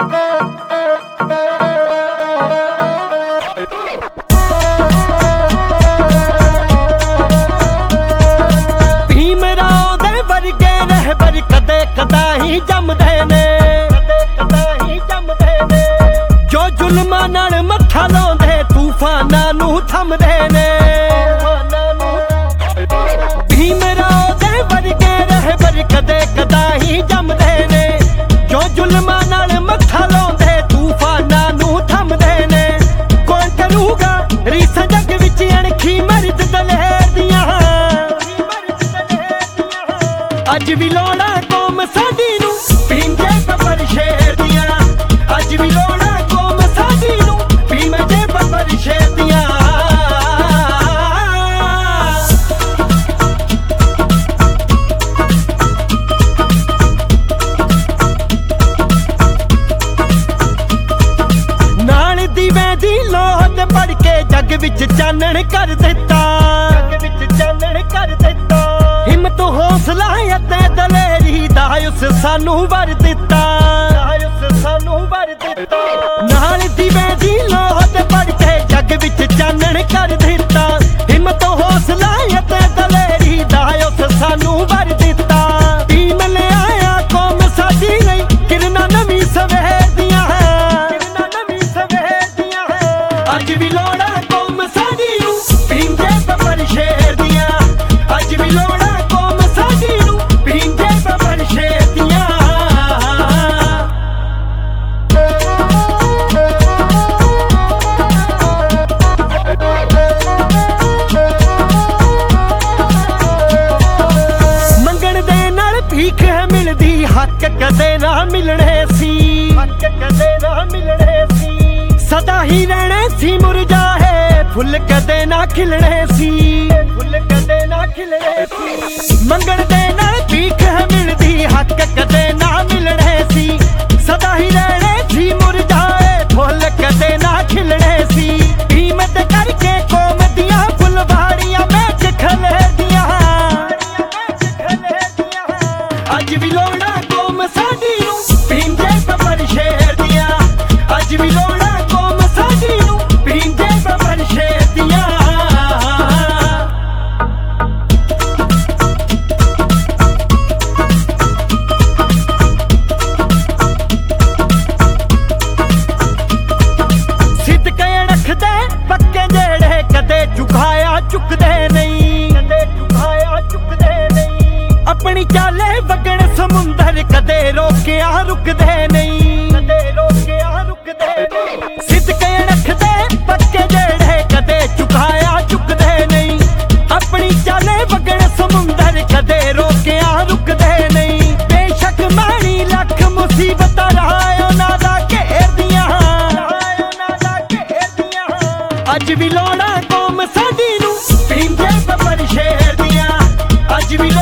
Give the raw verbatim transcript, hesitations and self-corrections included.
ਭੀਮਰਾਓ ਦੇ ਵਰਗੇ ਰਹਿਬਰ ਕਦੇ ਕਦਾ ਹੀ ਜੰਮਦੇ ਨੇ, ਕਦੇ ਕਦਾ ਹੀ ਜੰਮਦੇ ਨੇ, ਜੋ ਜ਼ੁਲਮਾਂ ਨਾਲ ਮੱਥਾ ਲਾਉਂਦੇ ਤੂਫਾਨਾਂ ਨੂੰ ਥੰਮਦੇ ਨੇ। ਭੀਮਰਾਓ ਦੇ ਵਰਗੇ ਰਹਿਬਰ ਕਦੇ ਕਦਾ ਹੀ ਜੰਮਦੇ ਨੇ, ਜੋ ਜ਼ੁਲਮਾਂ ਨਾਲ ਮੱਥਾ ਲਾਉਂਦੇ ਤੂਫਾਨਾਂ ਨੂੰ ਥੰਮਦੇ ਨੇ। ਕੌਣ ਕਰੂਗਾ ਰੀਸਾਂ ਜੱਗ ਵਿੱਚ ਅਣਖੀ ਮਰਦ ਦਲੇਰ ਦੀਆਂ, ਅੱਜ ਵੀ ਲੋੜਾਂ ਕੌਮ ਸਾਡੀ ਨੂੰ ਪੀਂਦੇ ਬੱਬਰ ਸ਼ੇਰ ਦੀਆਂ, ਅੱਜ ਵੀ ਲੋੜਾਂ ਕੌਮ ਸਾਡੀ ਨੂੰ ਪੀਂਦੇ ਬੱਬਰ ਸ਼ੇਰ ਦੀਆਂ। ਨਾਲ ਦੀਵੇ ਦੀ ਲੋਹ ਤੇ ਪੜ ਕੇ ਜੱਗ ਵਿੱਚ ਚਾਨਣ ਕਰ ਦਿੱਤਾ, ਜੱਗ ਵਿੱਚ ਚਾਨਣ ਕਰ ਦਿੱਤਾ। ਹਿੰਮਤ ਹੌਸਲਾ ਅਤੇ ਦਲੇਰੀ ਦਾ ਉਸ ਸਾਨੂੰ ਵਰ ਦਿੱਤਾ, ਉਸ ਸਾਨੂੰ ਵਰ ਦਿੱਤਾ। ਨਾਲ ਦੀਵੇ ਦੀ ਲੋਹ ਤੇ ਪੜ ਕੇ ਜੱਗ ਵਿੱਚ ਚਾਨਣ ਕਰ ਦਿੱਤਾ। ਹਿੰਮਤ ਹੌਸਲਾ ਅਤੇ ਦਲੇਰੀ ਦਾ ਉਸ ਸਾਨੂੰ ਵਰ ਦਿੱਤਾ। ਟੀਮ ਲਿਆਇਆ ਕੌਮ ਸਾਡੀ ਲਈ ਕਿਰਨਾਂ ਨਵੀਂ ਸਵੇਰ ਦੀਆਂ, ਕਿਰਨਾਂ ਨਵੀਂ ਸਵੇਰ ਦੀਆਂ। ਅੱਜ ਵੀ ਲੋੜਾਂ ਕੌਮ ਸਾਡੀ ਨੂੰ ਪੀਂਦੇ ਬੱਬਰ ਸ਼ੇਰ ਦੀਆਂ, ਅੱਜ ਵੀ ਲੋੜਾਂ ਭੀਖ ਹੈ ਮਿਲਦੀ ਹੱਕ ਕਦੇ ਨਾ ਮਿਲਣੇ ਸੀ, ਹੱਕ ਕਦੇ ਨਾ ਮਿਲਣੇ ਸੀ। ਸਦਾ ਹੀ ਰਹਿਣੇ ਸੀ ਮੁਰਝਾਏ ਫੁੱਲ ਕਦੇ ਨਾ ਖਿਲਣੇ ਸੀ, ਫੁੱਲ ਕਦੇ ਨਾ ਖਿਲਣੇ ਸੀ। ਮੰਗਣ ਦੇ ਨਾਲ ਭੀਖ ਹੈ ਮਿਲਦੀ ਹੱਕ ਕਦੇ ਨਾ ਮਿਲਣੇ ਸੀ। ਸਦਾ ਹੀ ਰਹਿਣੇ ਸੀ ਮੁਰਝਾਏ ਫੁੱਲ ਕਦੇ ਨਾ ਖਿਲਣੇ ਸੀ। ਕੀਮਤ ਕਰਕੇ ਕੌਮ ਦੀਆਂ ਫੁੱਲਵਾੜੀਆਂ ਵਿੱਚ ਖਲੇਦੀਆਂ, ਅੱਜ ਵੀ ਲੋੜਾਂ ਕੌਮ ਸਾਡੀ ਨੂੰ ਪੀਂਦੇ ਬੱਬਰ ਸ਼ੇਰ ਦੀਆਂ, ਅੱਜ ਵੀ ਲੋੜਾਂ ਕੌਮ ਸਾਡੀ ਨੂੰ ਪੀਂਦੇ ਬੱਬਰ ਸ਼ੇਰ ਦੀਆਂ। ਸਿੱਧਕੇ ਰੱਖਦੇ ਪੱਕੇ ਜਿਹੜੇ ਕਦੇ ਝੁਕਾਇਆ ਚੁੱਕਦੇ ਨਹੀਂ, ਕਦੇ ਝੁਕਾਇਆ ਚੁੱਕਦੇ ਨਹੀਂ। ਆਪਣੀ ਚਾਲੇ ਵਗਣ ਸਮੁੰਦਰ ਕਦੇ ਰੋਕਿਆ ਰੁਕਦੇ ਨਹੀਂ, ਕਦੇ ਰੋਕਿਆ ਰੁਕਦੇ ਨਹੀਂ। ਸਿੱਧਕੇ ਰੱਖਦੇ ਪੱਕੇ ਜਿਹੜੇ ਕਦੇ ਝੁਕਾਇਆ ਚੁੱਕਦੇ ਨਹੀਂ। ਆਪਣੀ ਚਾਲੇ ਵਗਣ ਸਮੁੰਦਰ ਕਦੇ ਰੋਕਿਆ ਰੁਕਦੇ ਨਹੀਂ। ਬੇਸ਼ੱਕ ਮਾੜੀ ਲੱਖ ਮੁਸੀਬਤਾਂ ਰਾਹ ਉਹਨਾਂ ਦਾ ਘੇਰਦੀਆਂ, ਉਹਨਾਂ ਦਾ ਘੇਰਦੀਆਂ। ਅੱਜ ਵੀ ਲੋੜਾਂ ਕੌਮ ਸਾਡੀ ਨੂੰ ਪੀਂਦੇ ਬੱਬਰ ਸ਼ੇਰ ਦੀਆਂ, ਅੱਜ ਵੀ